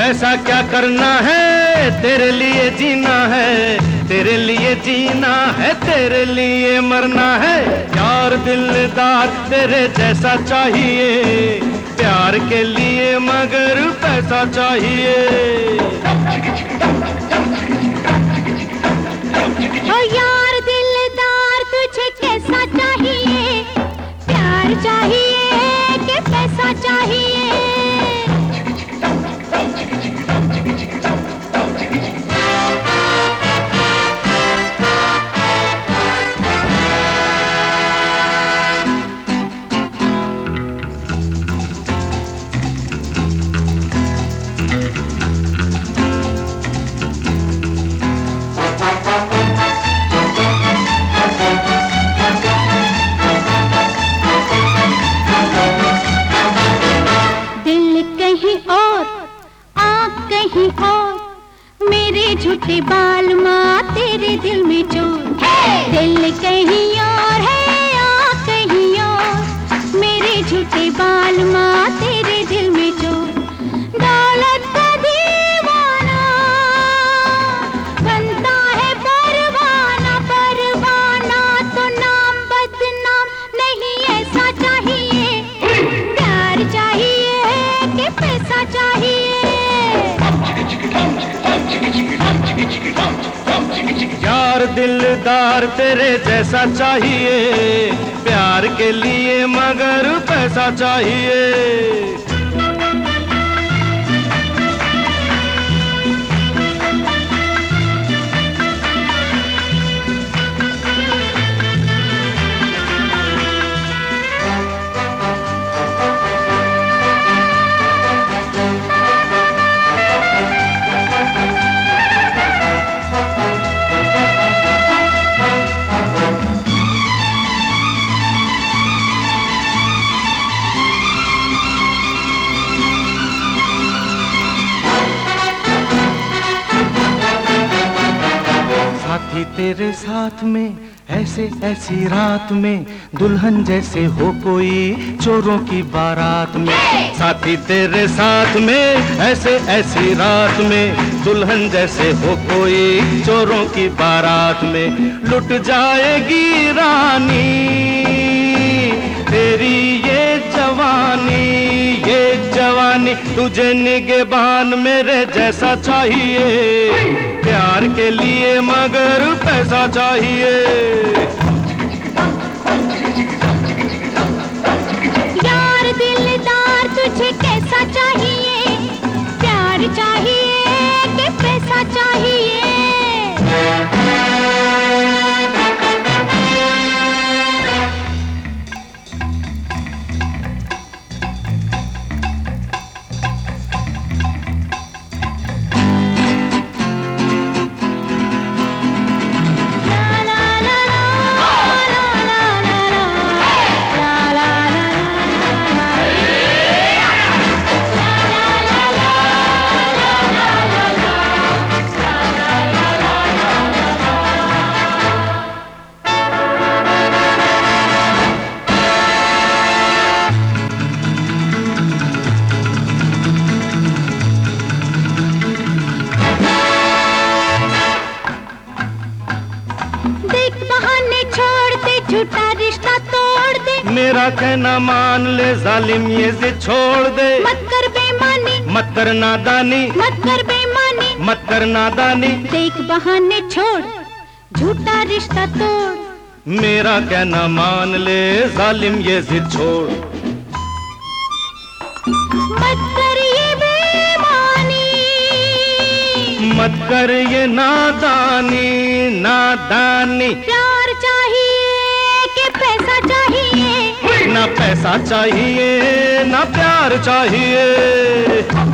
पैसा क्या करना है, तेरे लिए जीना है, तेरे लिए जीना है, तेरे लिए मरना है। यार दिलदार तेरे जैसा चाहिए, प्यार के लिए मगर पैसा चाहिए। ओ यार दिलदार तुझे कैसा चाहिए, प्यार चाहिए कि पैसा चाहिए? कहीं और मेरे झूठे बाल माँ तेरे दिल में चोर। दिल कहीं और है आ कहीं और, मेरे झूठे बाल माँ तेरे दिल में चोर। दौलत का दीवाना बनता है परवाना, परवाना तो नाम बदनाम नहीं ऐसा चाहिए। प्यार चाहिए कि पैसा चाहिए? यार दिलदार तेरे जैसा चाहिए, प्यार के लिए मगर पैसा चाहिए। साथी तेरे साथ में ऐसे ऐसी रात में, दुल्हन जैसे हो कोई चोरों की बारात में। साथी तेरे साथ में ऐसे ऐसी रात में, दुल्हन जैसे हो कोई चोरों की बारात में। लुट जाएगी रानी तेरी ये जवानी, ये जवानी तुझे निगहबान मेरे जैसा चाहिए। प्यार के लिए मगर पैसा चाहिए। यार दिलदार तुझे कैसा चाहिए, प्यार चाहिए कि पैसा चाहिए? झूठा रिश्ता तोड़ दे, मेरा कहना मान ले जालिम ये जिद छोड़ दे। मत कर बेईमानी, मत कर नादानी, मत कर बेईमानी, मत कर नादानी। देख बहाने छोड़, झूठा रिश्ता तोड़। मेरा कहना मान ले जालिम ये जिद छोड़। मत कर ये बेईमानी, मत कर ये नादानी, नादानी। प्यार चाहिए कि पैसा चाहिए? ना पैसा चाहिए ना प्यार चाहिए।